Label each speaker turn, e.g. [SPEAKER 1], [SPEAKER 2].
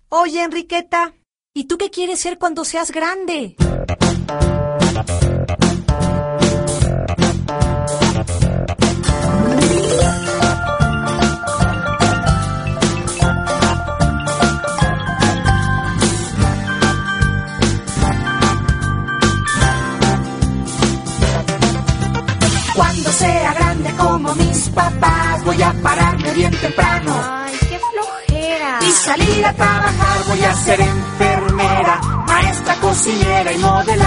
[SPEAKER 1] Oye, Enriqueta, ¿y tú qué quieres ser cuando seas grande?
[SPEAKER 2] Cuando sea grande como mis papás, voy a pararme bien temprano.
[SPEAKER 3] Ay, qué flojera.
[SPEAKER 2] Y salir a trabajar, voy a ser enfermera, maestra, cocinera y modelar.